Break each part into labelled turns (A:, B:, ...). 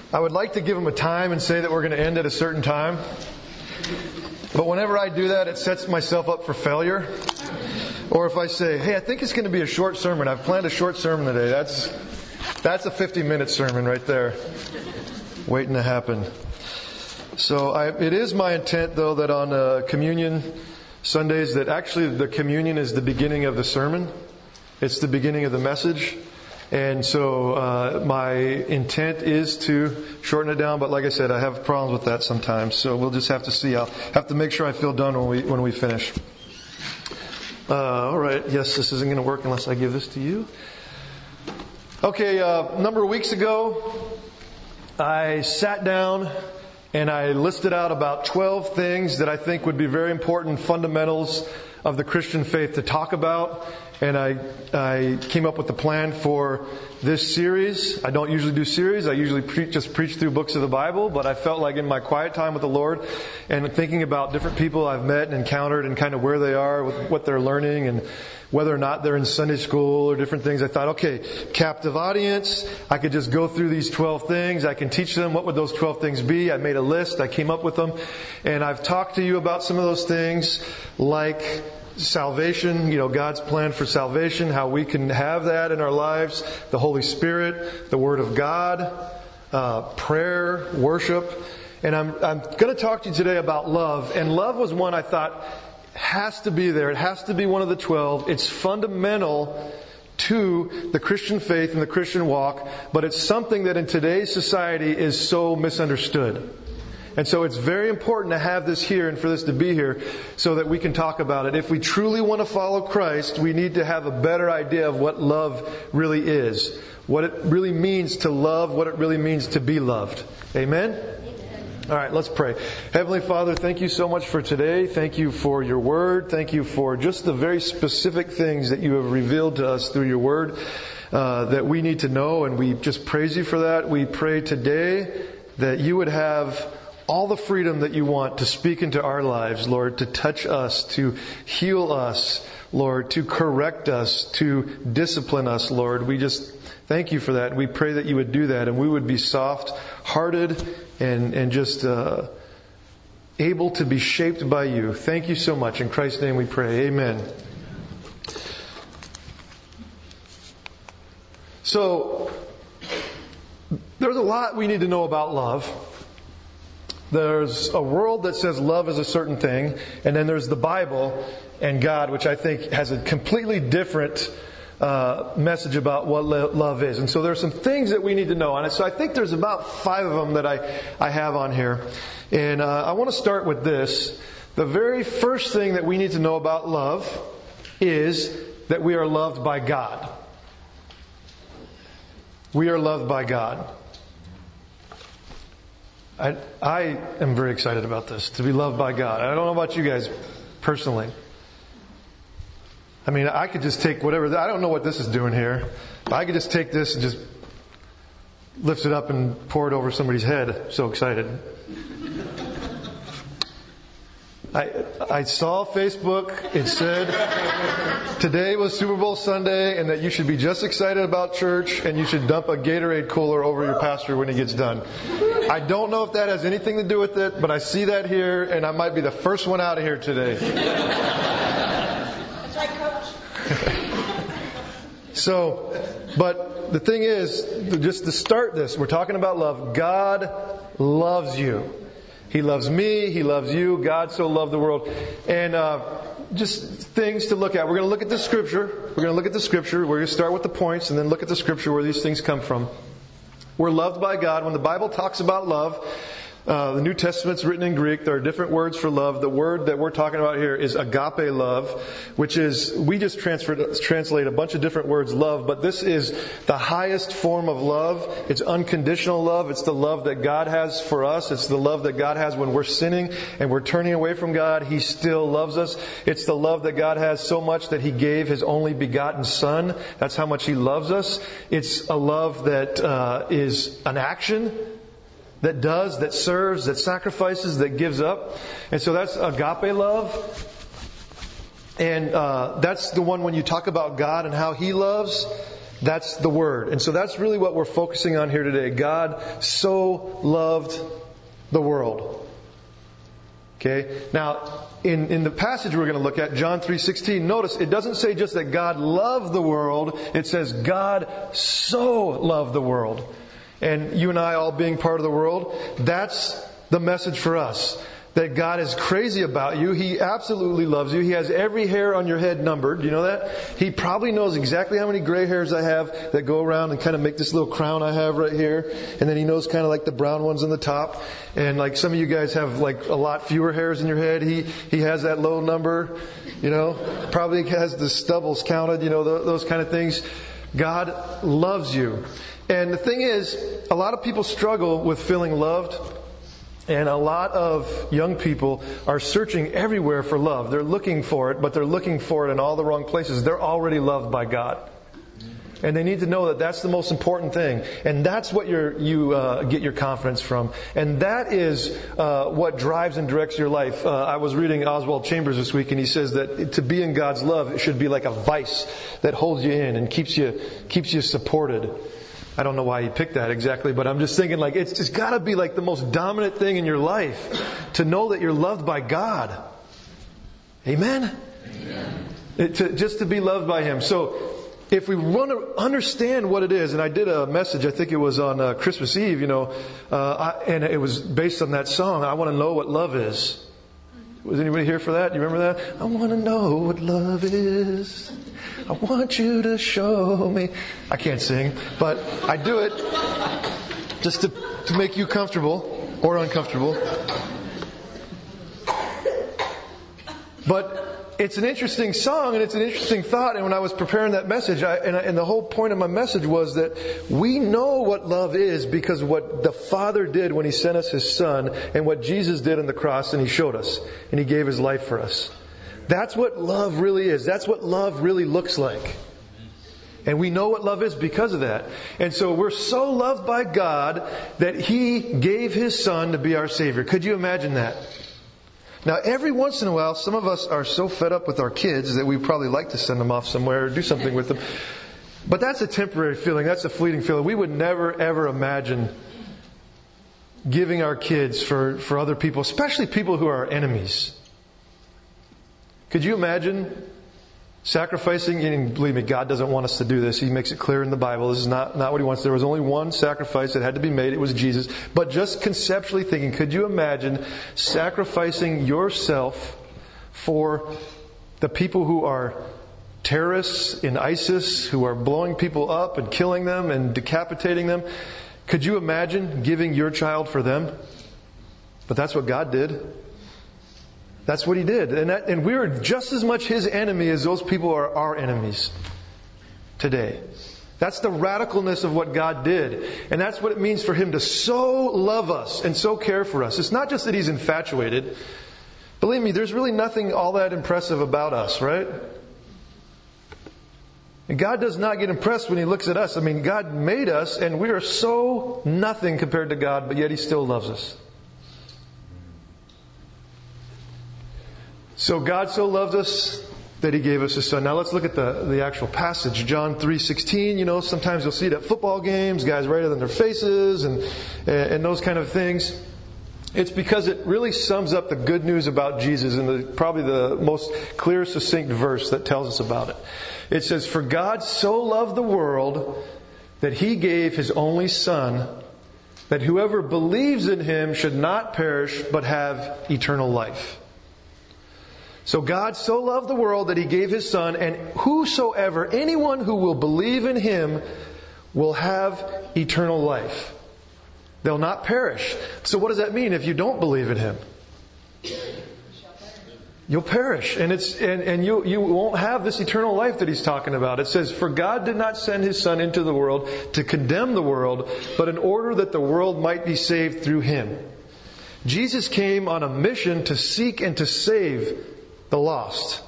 A: I would like to give them a time and say that we're going to end at a certain time. But whenever I do that, it sets myself up for failure. Or if I say, hey, I think it's going to be a short sermon. I've planned a short sermon today. That's a 50-minute sermon right there, waiting to happen. So it is my intent, though, that on communion Sundays, that actually the communion is the beginning of the sermon. It's the beginning of the message. And so my intent is to shorten it down, but like I said, I have problems with that sometimes. So we'll just have to see. I'll have to make sure I feel done when we finish. All right. Yes, this isn't going to work unless I give this to you. Okay. A number of weeks ago, I sat down and I listed out about 12 things that I think would be very important fundamentals of the Christian faith to talk about. And I came up with a plan for this series. I don't usually do series. I usually just preach through books of the Bible. But I felt like in my quiet time with the Lord and thinking about different people I've met and encountered and kind of where they are, with what they're learning and whether or not they're in Sunday school or different things, I thought, okay, captive audience. I could just go through these 12 things. I can teach them. What would those 12 things be? I made a list. I came up with them. And I've talked to you about some of those things like salvation, God's plan for salvation, how we can have that in our lives, the Holy Spirit, the Word of God, prayer, worship. And I'm going to talk to you today about love. And love was one I thought has to be there. It has to be one of the 12. It's fundamental to the Christian faith and the Christian walk, but it's something that in today's society is so misunderstood. And so it's very important to have this here and for this to be here so that we can talk about it. If we truly want to follow Christ, we need to have a better idea of what love really is, what it really means to love, what it really means to be loved. Amen? All right, let's pray. Heavenly Father, thank you so much for today. Thank you for your word. Thank you for just the very specific things that you have revealed to us through your word that we need to know, and we just praise you for that. We pray today that you would have all the freedom that you want to speak into our lives, Lord, to touch us, to heal us, Lord, to correct us, to discipline us, Lord. We just thank you for that. We pray that you would do that and we would be soft-hearted and just able to be shaped by you. Thank you so much. In Christ's name we pray. Amen. So, there's a lot we need to know about love. There's a world that says love is a certain thing, and then there's the Bible and God, which I think has a completely different message about what love is. And so there's some things that we need to know on it. So I think there's about 5 of them that I have on here. And I want to start with this. The very first thing that we need to know about love is that we are loved by God. We are loved by God. I am very excited about this, to be loved by God. I don't know about you guys personally. I mean, I could just take whatever, I don't know what this is doing here, but I could just take this and just lift it up and pour it over somebody's head. I'm so excited. I saw Facebook, it said today was Super Bowl Sunday and that you should be just excited about church and you should dump a Gatorade cooler over your pastor when he gets done. I don't know if that has anything to do with it, but I see that here and I might be the first one out of here today.
B: That's right, Coach.
A: So, but the thing is, just to start this, we're talking about love. God loves you. He loves me. He loves you. God so loved the world. And just things to look at. We're going to look at the Scripture. We're going to start with the points and then look at the Scripture where these things come from. We're loved by God. When the Bible talks about love, the New Testament's written in Greek. There are different words for love. The word that we're talking about here is agape love, which is, we just translate a bunch of different words love, but this is the highest form of love. It's unconditional love. It's the love that God has for us. It's the love that God has when we're sinning and we're turning away from God. He still loves us. It's the love that God has so much that He gave His only begotten Son. That's how much He loves us. It's a love that is an action, that does, that serves, that sacrifices, that gives up. And so that's agape love. And that's the one when you talk about God and how He loves. That's the Word. And so that's really what we're focusing on here today. God so loved the world. Okay? Now, in the passage we're going to look at, John 3:16, notice it doesn't say just that God loved the world. It says God so loved the world. And you and I all being part of the world, that's the message for us. That God is crazy about you. He absolutely loves you. He has every hair on your head numbered. Do you know that? He probably knows exactly how many gray hairs I have that go around and kind of make this little crown I have right here. And then He knows kind of like the brown ones on the top. And like some of you guys have like a lot fewer hairs in your head. He has that low number. You know, probably has the stubbles counted. You know, those kind of things. God loves you. And the thing is, a lot of people struggle with feeling loved. And a lot of young people are searching everywhere for love. They're looking for it, but they're looking for it in all the wrong places. They're already loved by God. And they need to know that that's the most important thing. And that's what you get your confidence from. And that is what drives and directs your life. I was reading Oswald Chambers this week, and he says that to be in God's love, it should be like a vice that holds you in and keeps you supported. I don't know why he picked that exactly, but I'm just thinking like it's just got to be like the most dominant thing in your life to know that you're loved by God. Amen? Amen. Just to be loved by Him. So if we want to understand what it is, and I did a message, I think it was on Christmas Eve, you know, and it was based on that song, I Want to Know What Love Is. Was anybody here for that? You remember that? I want to know what love is. I want you to show me. I can't sing, but I do it just to make you comfortable or uncomfortable. But it's an interesting song and it's an interesting thought. And when I was preparing that message, and the whole point of my message was that we know what love is because of what the Father did when He sent us His Son and what Jesus did on the cross, and He showed us and He gave His life for us. That's what love really is. That's what love really looks like. And we know what love is because of that. And so we're so loved by God that He gave His Son to be our Savior. Could you imagine that? Now, every once in a while, some of us are so fed up with our kids that we probably like to send them off somewhere or do something with them. But that's a temporary feeling. That's a fleeting feeling. We would never, ever imagine giving our kids for other people, especially people who are our enemies. Could you imagine sacrificing? And believe me, God doesn't want us to do this. He makes it clear in the Bible. This is not what He wants. There was only one sacrifice that had to be made. It was Jesus. But just conceptually thinking, could you imagine sacrificing yourself for the people who are terrorists in ISIS, who are blowing people up and killing them and decapitating them? Could you imagine giving your child for them? But that's what God did. That's what He did. And we are just as much His enemy as those people are our enemies today. That's the radicalness of what God did. And that's what it means for Him to so love us and so care for us. It's not just that He's infatuated. Believe me, there's really nothing all that impressive about us, right? And God does not get impressed when He looks at us. I mean, God made us and we are so nothing compared to God, but yet He still loves us. So God so loved us that He gave us His Son. Now let's look at the actual passage. John 3:16. You know, sometimes you'll see it at football games, guys write it on their faces and those kind of things. It's because it really sums up the good news about Jesus in probably the most clear, succinct verse that tells us about it. It says, "For God so loved the world that He gave His only Son, that whoever believes in Him should not perish but have eternal life." So God so loved the world that He gave His Son, and whosoever, anyone who will believe in Him, will have eternal life. They'll not perish. So what does that mean if you don't believe in Him? You'll perish. And you won't have this eternal life that He's talking about. It says, "For God did not send His Son into the world to condemn the world, but in order that the world might be saved through Him." Jesus came on a mission to seek and to save the lost.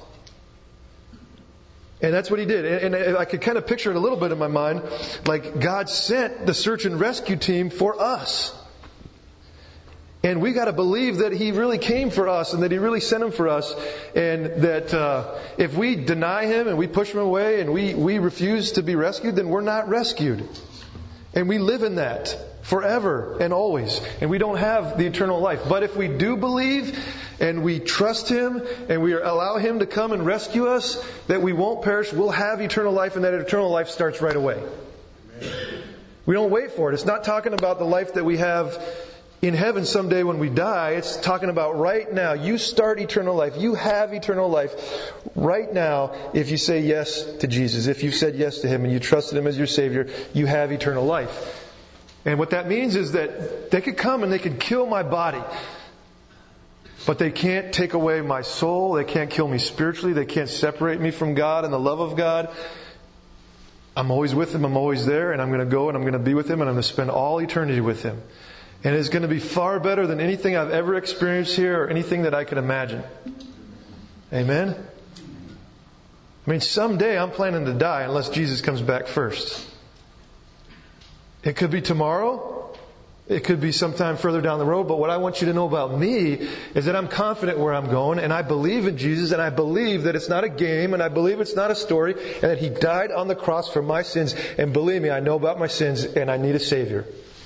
A: And that's what He did. And I could kind of picture it a little bit in my mind, like God sent the search and rescue team for us. And we got to believe that He really came for us and that He really sent Him for us. And that if we deny Him and we push Him away and we refuse to be rescued, then we're not rescued. And we live in that forever and always. And we don't have the eternal life. But if we do believe and we trust Him and we allow Him to come and rescue us, that we won't perish, we'll have eternal life, and that eternal life starts right away. We don't wait for it. It's not talking about the life that we have in heaven someday when we die. It's talking about right now. You start eternal life. You have eternal life right now if you say yes to Jesus. If you've said yes to Him and you trusted Him as your Savior, you have eternal life. And what that means is that they could come and they could kill my body, but they can't take away my soul. They can't kill me spiritually. They can't separate me from God and the love of God. I'm always with Him. I'm always there. And I'm going to go and I'm going to be with Him. And I'm going to spend all eternity with Him. And it's going to be far better than anything I've ever experienced here or anything that I could imagine. Amen? I mean, someday I'm planning to die unless Jesus comes back first. It could be tomorrow. It could be sometime further down the road. But what I want you to know about me is that I'm confident where I'm going, and I believe in Jesus, and I believe that it's not a game, and I believe it's not a story, and that He died on the cross for my sins. And believe me, I know about my sins, and I need a Savior.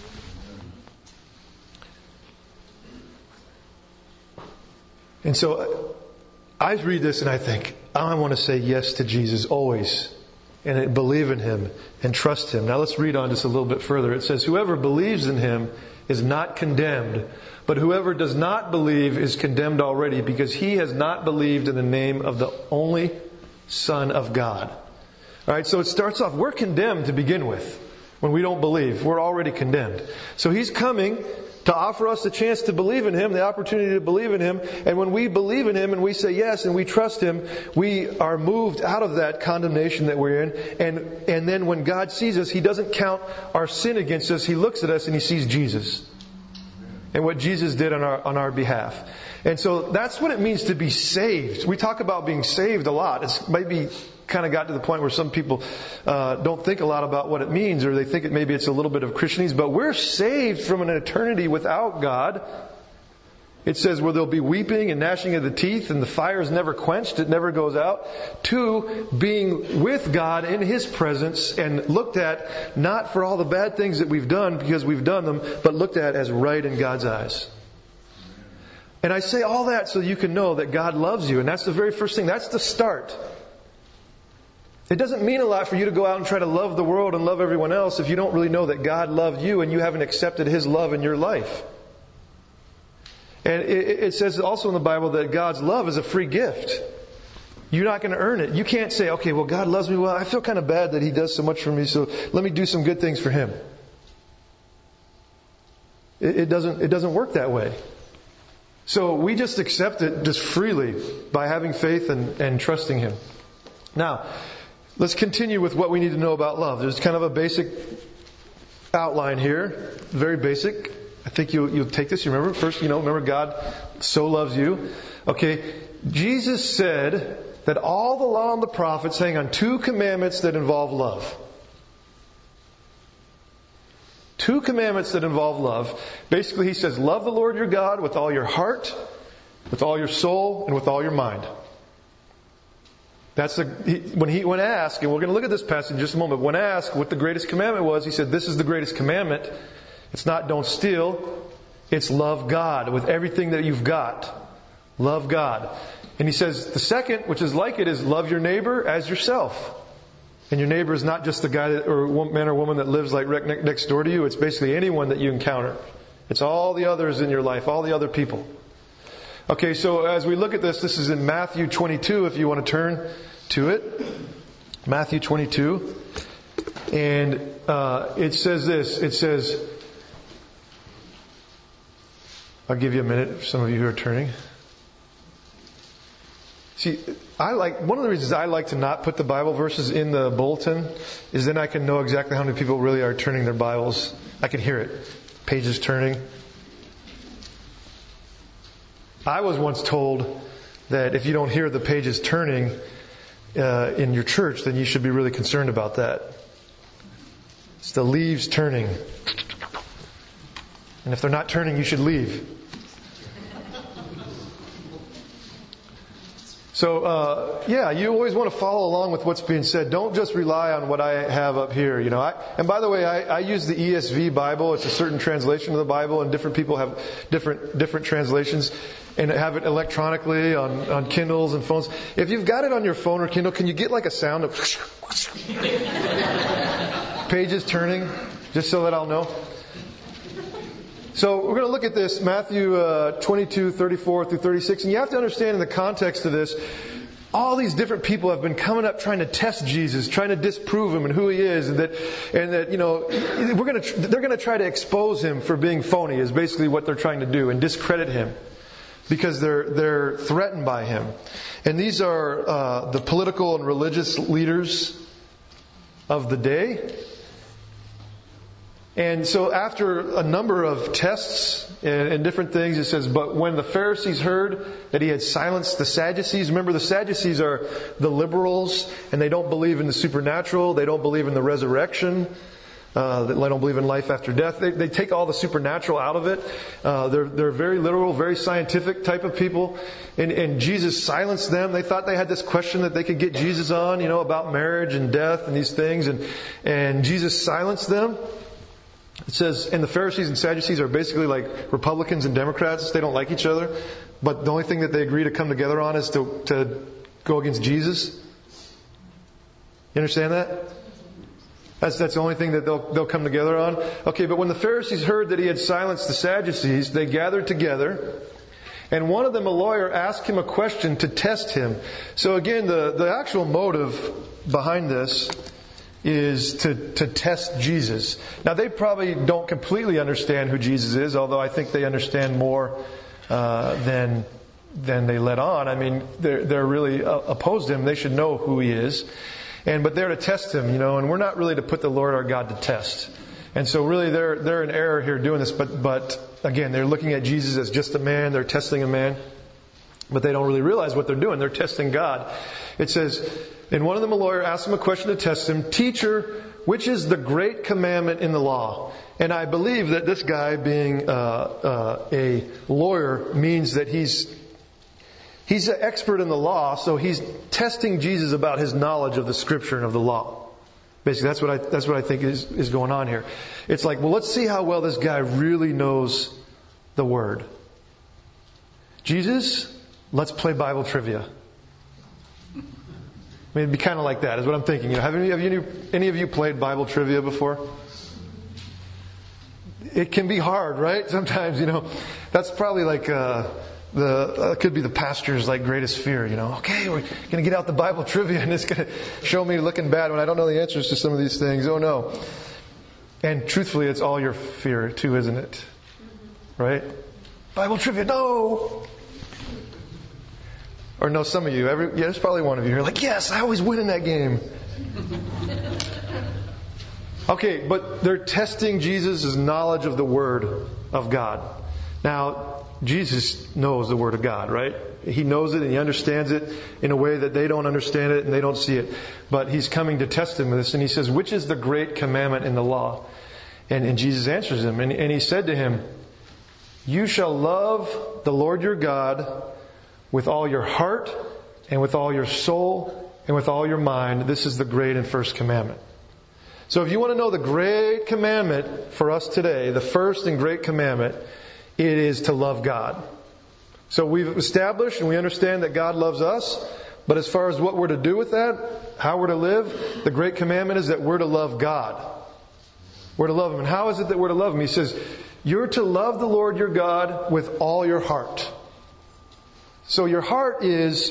A: And so I read this and I think, I want to say yes to Jesus always. And believe in Him and trust Him. Now let's read on just a little bit further. It says, whoever believes in Him is not condemned, but whoever does not believe is condemned already, because he has not believed in the name of the only Son of God. Alright, so it starts off, we're condemned to begin with. When we don't believe, we're already condemned. So He's coming to offer us the chance to believe in Him, the opportunity to believe in Him. And when we believe in Him and we say yes and we trust Him, we are moved out of that condemnation that we're in. And then when God sees us, He doesn't count our sin against us. He looks at us and He sees Jesus. And what Jesus did on our behalf. And so that's what it means to be saved. We talk about being saved a lot. It's maybe kind of got to the point where some people don't think a lot about what it means, or they think maybe it's a little bit of Christianese. But we're saved from an eternity without God. It says where there'll be weeping and gnashing of the teeth, and the fire is never quenched, it never goes out, to being with God in His presence and looked at not for all the bad things that we've done because we've done them, but looked at as right in God's eyes. And I say all that so you can know that God loves you, and that's the very first thing. That's the start. It doesn't mean a lot for you to go out and try to love the world and love everyone else if you don't really know that God loved you and you haven't accepted His love in your life. And it says also in the Bible that God's love is a free gift. You're not going to earn it. You can't say, okay, well, God loves me. Well, I feel kind of bad that He does so much for me, so let me do some good things for Him. It doesn't work that way. So we just accept it just freely by having faith and trusting Him. Now, let's continue with what we need to know about love. There's kind of a basic outline here. Very basic. I think you'll take this. You remember first, remember God so loves you. Okay. Jesus said that all the law and the prophets hang on two commandments that involve love. Two commandments that involve love. Basically, He says, love the Lord your God with all your heart, with all your soul, and with all your mind. When asked, and we're going to look at this passage in just a moment, when asked what the greatest commandment was, He said, this is the greatest commandment. It's not don't steal, it's love God with everything that you've got. Love God. And He says the second, which is like it, is love your neighbor as yourself. And your neighbor is not just the guy or man or woman that lives like right next door to you. It's basically anyone that you encounter. It's all the others in your life, all the other people. Okay, so as we look at this is in Matthew 22, if you want to turn to it. Matthew 22. And it says this. It says, I'll give you a minute for some of you who are turning. See, one of the reasons I like to not put the Bible verses in the bulletin is then I can know exactly how many people really are turning their Bibles. I can hear it. Pages turning. I was once told that if you don't hear the pages turning in your church, then you should be really concerned about that. It's the leaves turning. And if they're not turning, you should leave. So, you always want to follow along with what's being said. Don't just rely on what I have up here. And by the way, I use the ESV Bible. It's a certain translation of the Bible, and different people have different translations and have it electronically on Kindles and phones. If you've got it on your phone or Kindle, can you get like a sound of pages turning, just so that I'll know? So we're going to look at this, Matthew 22:34 through 36. And you have to understand in the context of this, all these different people have been coming up trying to test Jesus, trying to disprove Him and who He is. And that they're going to try to expose Him for being phony is basically what they're trying to do, and discredit Him because they're threatened by Him. And these are the political and religious leaders of the day. And so after a number of tests and different things, it says, but when the Pharisees heard that He had silenced the Sadducees, remember the Sadducees are the liberals, and they don't believe in the supernatural, they don't believe in the resurrection, they don't believe in life after death. They take all the supernatural out of it. They're very literal, very scientific type of people. And Jesus silenced them. They thought they had this question that they could get Jesus on, about marriage and death and these things. And Jesus silenced them. It says, and the Pharisees and Sadducees are basically like Republicans and Democrats. They don't like each other. But the only thing that they agree to come together on is to go against Jesus. You understand that? That's the only thing that they'll come together on. Okay, but when the Pharisees heard that He had silenced the Sadducees, they gathered together. And one of them, a lawyer, asked Him a question to test Him. So again, the actual motive behind this is to test Jesus. Now, they probably don't completely understand who Jesus is, although I think they understand more than they let on. I mean, they're really opposed to Him. They should know who He is. But they're to test Him, and we're not really to put the Lord our God to test. And so really they're in error here doing this, but again, they're looking at Jesus as just a man, they're testing a man. But they don't really realize what they're doing. They're testing God. It says, and one of them, a lawyer, asked Him a question to test Him. Teacher, which is the great commandment in the law? And I believe that this guy, being a lawyer, means that he's an expert in the law, so he's testing Jesus about His knowledge of the Scripture and of the law. Basically, that's what I think is going on here. It's like, well, let's see how well this guy really knows the Word. Jesus, let's play Bible trivia. I mean, it'd be kind of like that, is what I'm thinking. Have any of you played Bible trivia before? It can be hard, right? Sometimes, that's probably like could be the pastor's greatest fear. Okay, we're going to get out the Bible trivia, and it's going to show me looking bad when I don't know the answers to some of these things. Oh no! And truthfully, it's all your fear too, isn't it? Right? Bible trivia, no. Or no, some of you, there's probably one of you who are like, yes, I always win in that game. Okay, but they're testing Jesus' knowledge of the Word of God. Now, Jesus knows the Word of God, right? He knows it and He understands it in a way that they don't understand it and they don't see it. But He's coming to test Him with this, and He says, which is the great commandment in the law? And Jesus answers Him, and He said to him, you shall love the Lord your God with all your heart, and with all your soul, and with all your mind. This is the great and first commandment. So if you want to know the great commandment for us today, the first and great commandment, it is to love God. So we've established and we understand that God loves us, but as far as what we're to do with that, how we're to live, the great commandment is that we're to love God. We're to love Him. And how is it that we're to love Him? He says, you're to love the Lord your God with all your heart. So your heart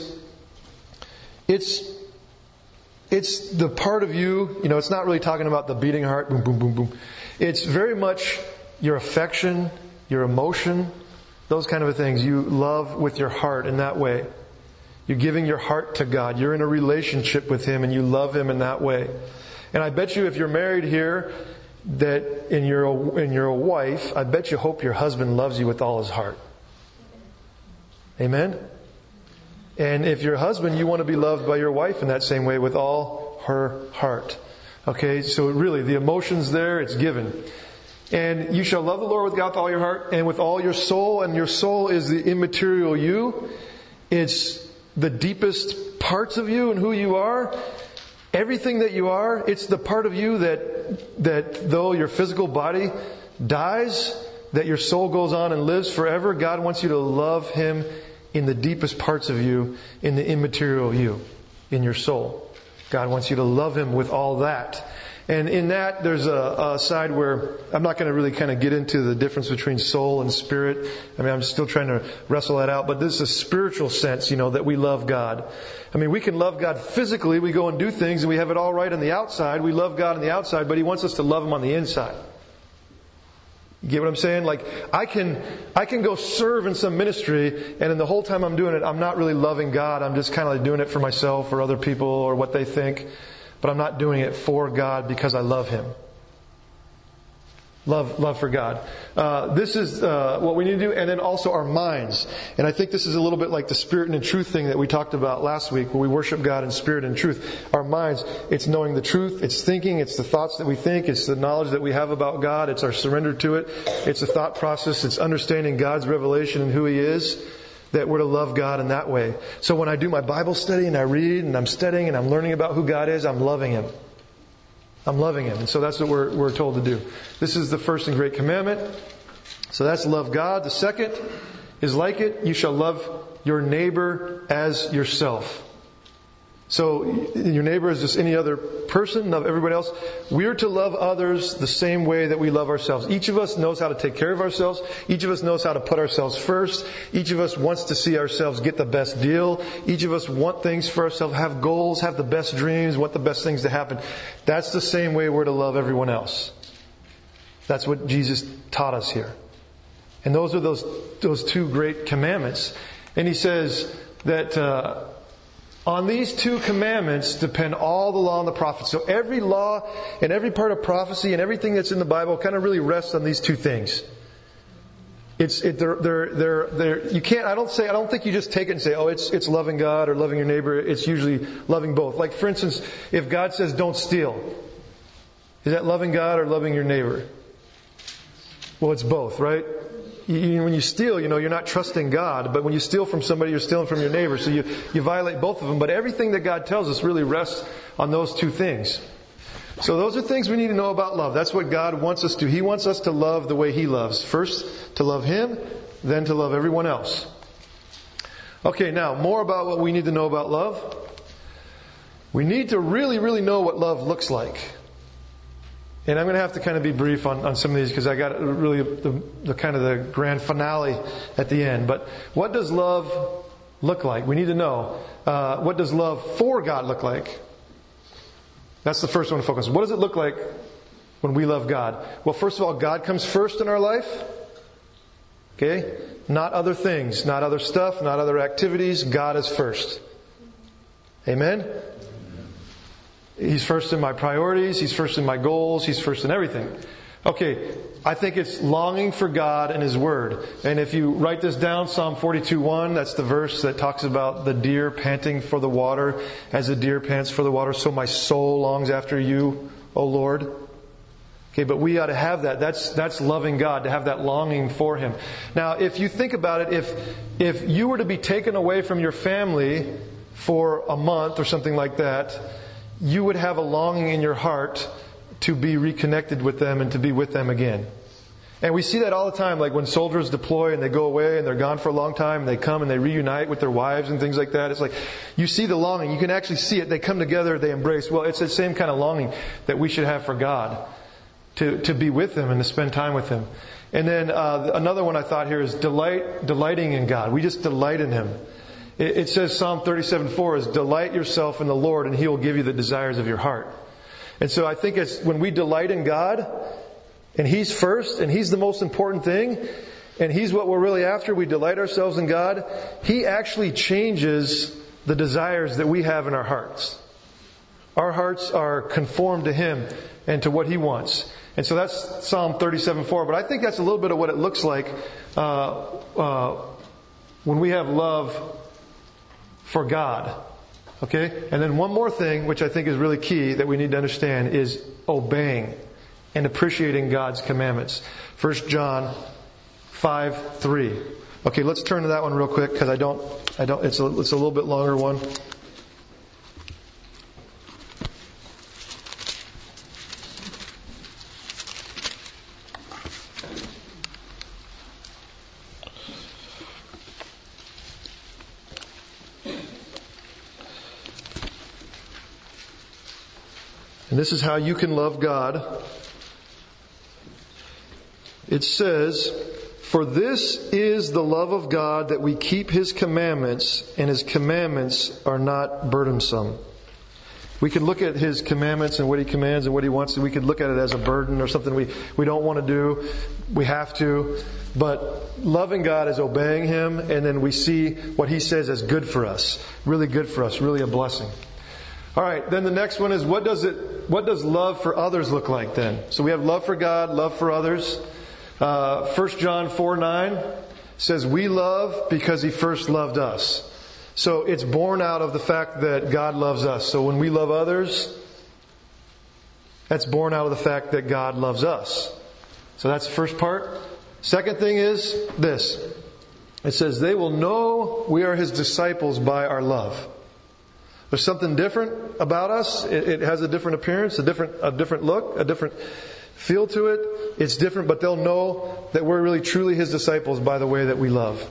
A: it's the part of you, it's not really talking about the beating heart, boom, boom, boom, boom. It's very much your affection, your emotion, those kind of things. You love with your heart in that way. You're giving your heart to God. You're in a relationship with Him and you love Him in that way. And I bet you if you're married here, that and you're a wife, I bet you hope your husband loves you with all his heart. Amen? And if you're a husband, you want to be loved by your wife in that same way with all her heart. Okay, so really the emotions there, it's given. And you shall love the Lord with God with all your heart and with all your soul. And your soul is the immaterial you. It's the deepest parts of you and who you are, everything that you are, it's the part of you that though your physical body dies, that your soul goes on and lives forever. God wants you to love Him in the deepest parts of you, in the immaterial you, in your soul. God wants you to love Him with all that. And in that, there's a side where I'm not going to really kind of get into the difference between soul and spirit. I mean, I'm still trying to wrestle that out. But this is a spiritual sense, that we love God. I mean, we can love God physically. We go and do things and we have it all right on the outside. We love God on the outside, but He wants us to love Him on the inside. You get what I'm saying? Like, I can go serve in some ministry, and in the whole time I'm doing it, I'm not really loving God. I'm just kind of like doing it for myself or other people or what they think. But I'm not doing it for God because I love Him. Love for God. This is what we need to do. And then also our minds. And I think this is a little bit like the spirit and truth thing that we talked about last week, where we worship God in spirit and truth. Our minds, it's knowing the truth, it's thinking, it's the thoughts that we think, it's the knowledge that we have about God, it's our surrender to it, it's a thought process, it's understanding God's revelation and who He is, that we're to love God in that way. So when I do my Bible study and I read and I'm studying and I'm learning about who God is, I'm loving Him. I'm loving Him. And so that's what we're told to do. This is the first and great commandment. So that's love God. The second is like it. You shall love your neighbor as yourself. So your neighbor is just any other person, love everybody else. We're to love others the same way that we love ourselves. Each of us knows how to take care of ourselves. Each of us knows how to put ourselves first. Each of us wants to see ourselves get the best deal. Each of us want things for ourselves, have goals, have the best dreams, want the best things to happen. That's the same way we're to love everyone else. That's what Jesus taught us here. And those are those two great commandments. And He says that on these two commandments depend all the law and the prophets. So every law and every part of prophecy and everything that's in the Bible kind of really rests on these two things. You can't. I don't think you just take it and say, oh, it's loving God or loving your neighbor. It's usually loving both. Like for instance, if God says don't steal, is that loving God or loving your neighbor? Well, it's both, right? When you steal, you're not trusting God. But when you steal from somebody, you're stealing from your neighbor. So you violate both of them. But everything that God tells us really rests on those two things. So those are things we need to know about love. That's what God wants us to. He wants us to love the way He loves. First, to love Him, then to love everyone else. Okay, now, more about what we need to know about love. We need to really, really know what love looks like. And I'm going to have to kind of be brief on some of these because I got really the kind of the grand finale at the end. But what does love look like? We need to know. What does love for God look like? That's the first one to focus on. What does it look like when we love God? Well, first of all, God comes first in our life. Okay? Not other things, not other stuff, not other activities. God is first. Amen? He's first in my priorities. He's first in my goals. He's first in everything. Okay, I think it's longing for God and His Word. And if you write this down, Psalm 42:1, that's the verse that talks about the deer panting for the water. As the deer pants for the water, so my soul longs after you, O Lord. Okay, but we ought to have that. That's loving God, to have that longing for Him. Now, if you think about it, if you were to be taken away from your family for a month or something like that, you would have a longing in your heart to be reconnected with them and to be with them again. And we see that all the time, like when soldiers deploy and they go away and they're gone for a long time and they come and they reunite with their wives and things like that. It's like, you see the longing. You can actually see it. They come together, they embrace. Well, it's the same kind of longing that we should have for God, to be with Him and to spend time with Him. And then another one I thought here is delighting in God. We just delight in Him. It says Psalm 37:4 is delight yourself in the Lord and He will give you the desires of your heart. And so I think it's when we delight in God and He's first and He's the most important thing and He's what we're really after, we delight ourselves in God, He actually changes the desires that we have in our hearts. Our hearts are conformed to Him and to what He wants. And so that's Psalm 37:4. But I think that's a little bit of what it looks like when we have love for God. Okay? And then one more thing, which I think is really key that we need to understand, is obeying and appreciating God's commandments. 1 John 5:3. Okay, let's turn to that one real quick because it's a little bit longer one. And this is how you can love God. It says, "For this is the love of God, that we keep His commandments, and His commandments are not burdensome." We can look at His commandments and what He commands and what He wants. We could look at it as a burden or something we don't want to do. We have to. But loving God is obeying Him, and then we see what He says as good for us. Really good for us. Really a blessing. All right, then the next one is, what does love for others look like then? So we have love for God, love for others. 1 John 4:9 says, "We love because He first loved us." So it's born out of the fact that God loves us. So when we love others, that's born out of the fact that God loves us. So that's the first part. Second thing is this. It says, "They will know we are His disciples by our love." There's something different about us. It has a different appearance, a different look, a different feel to it. It's different, but they'll know that we're really truly His disciples by the way that we love.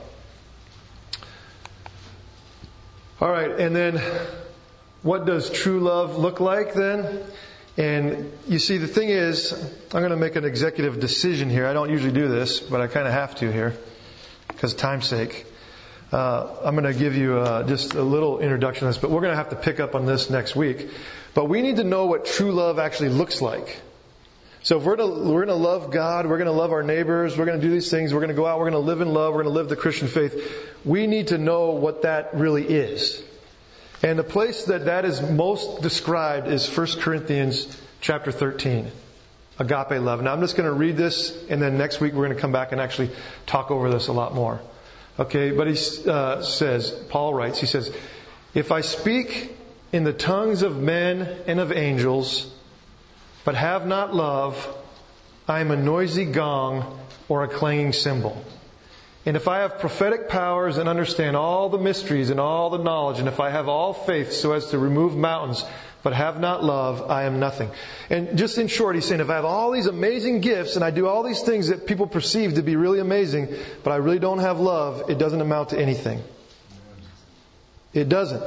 A: All right, and then what does true love look like then? And you see, the thing is, I'm going to make an executive decision here. I don't usually do this, but I kind of have to here because of time's sake. I'm going to give you just a little introduction to this, but we're going to have to pick up on this next week. But we need to know what true love actually looks like. So if we're going to love God, we're going to love our neighbors, we're going to do these things, we're going to go out, we're going to live in love, we're going to live the Christian faith, we need to know what that really is. And the place that is most described is 1 Corinthians chapter 13. Agape love. Now I'm just going to read this, and then next week we're going to come back and actually talk over this a lot more. Okay, but he says, Paul writes, he says, "If I speak in the tongues of men and of angels, but have not love, I am a noisy gong or a clanging cymbal. And if I have prophetic powers and understand all the mysteries and all the knowledge, and if I have all faith so as to remove mountains, but have not love, I am nothing." And just in short, he's saying, if I have all these amazing gifts and I do all these things that people perceive to be really amazing, but I really don't have love, it doesn't amount to anything. It doesn't.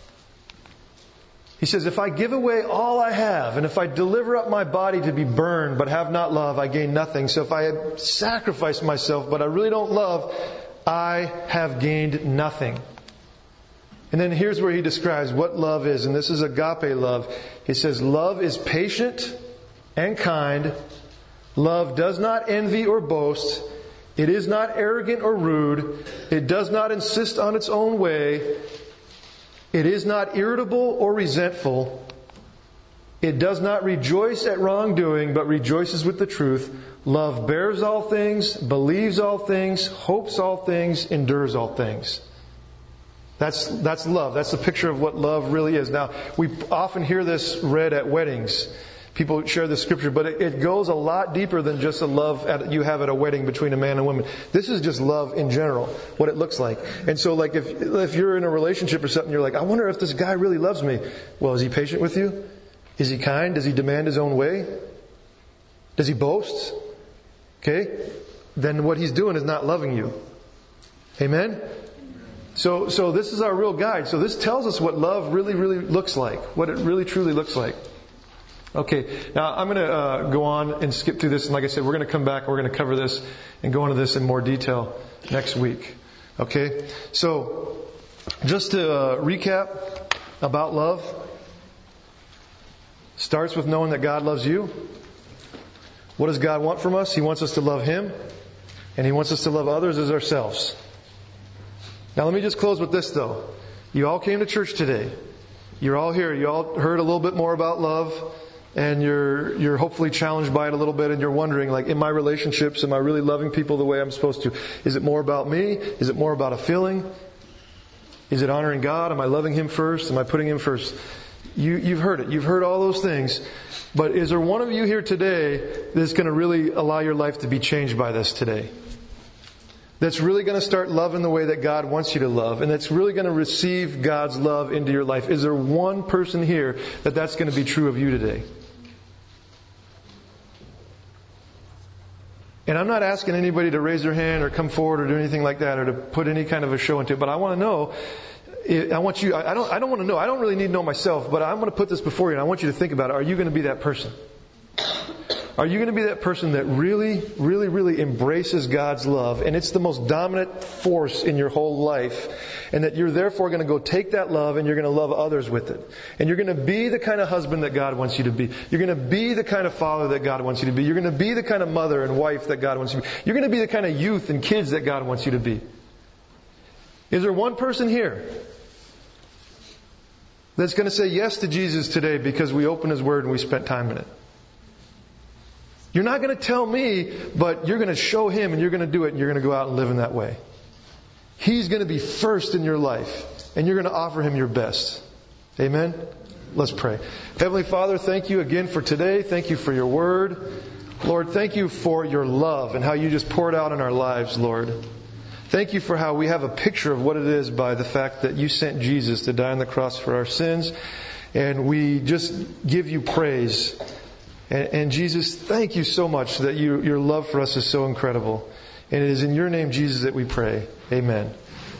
A: He says, if I give away all I have, and if I deliver up my body to be burned, but have not love, I gain nothing. So if I sacrifice myself, but I really don't love, I have gained nothing. And then here's where he describes what love is, and this is agape love. He says, "Love is patient and kind. Love does not envy or boast. It is not arrogant or rude. It does not insist on its own way. It is not irritable or resentful. It does not rejoice at wrongdoing, but rejoices with the truth. Love bears all things, believes all things, hopes all things, endures all things." That's love. That's the picture of what love really is. Now, we often hear this read at weddings. People share the scripture, but it goes a lot deeper than just a love you have at a wedding between a man and a woman. This is just love in general, what it looks like. And so, like, if you're in a relationship or something, you're like, I wonder if this guy really loves me. Well, is he patient with you? Is he kind? Does he demand his own way? Does he boast? Okay? Then what he's doing is not loving you. Amen? So this is our real guide. So this tells us what love really, really looks like. What it really, truly looks like. Okay, now I'm going to go on and skip through this. And like I said, we're going to come back and we're going to cover this and go into this in more detail next week. Okay? So, just to recap about love. Starts with knowing that God loves you. What does God want from us? He wants us to love Him. And He wants us to love others as ourselves. Now let me just close with this though. You all came to church today. You're all here. You all heard a little bit more about love. And you're hopefully challenged by it a little bit, and you're wondering, like, in my relationships, am I really loving people the way I'm supposed to? Is it more about me? Is it more about a feeling? Is it honoring God? Am I loving Him first? Am I putting Him first? You've heard it. You've heard all those things. But is there one of you here today that's going to really allow your life to be changed by this today? that's really going to start loving the way that God wants you to love, and that's really going to receive God's love into your life? Is there one person here that's going to be true of you today? And I'm not asking anybody to raise their hand or come forward or do anything like that or to put any kind of a show into it, but I want to know. I want you. I don't want to know. I don't really need to know myself, but I'm going to put this before you, and I want you to think about it. Are you going to be that person? Are you going to be that person that really, really, really embraces God's love, and it's the most dominant force in your whole life, and that you're therefore going to go take that love and you're going to love others with it? And you're going to be the kind of husband that God wants you to be. You're going to be the kind of father that God wants you to be. You're going to be the kind of mother and wife that God wants you to be. You're going to be the kind of youth and kids that God wants you to be. Is there one person here that's going to say yes to Jesus today because we opened His Word and we spent time in it? You're not going to tell me, but you're going to show Him and you're going to do it and you're going to go out and live in that way. He's going to be first in your life and you're going to offer Him your best. Amen? Let's pray. Heavenly Father, thank you again for today. Thank you for your Word. Lord, thank you for your love and how you just poured out in our lives, Lord. Thank you for how we have a picture of what it is by the fact that you sent Jesus to die on the cross for our sins. And we just give you praise. And Jesus, thank you so much that your love for us is so incredible. And it is in your name, Jesus, that we pray. Amen.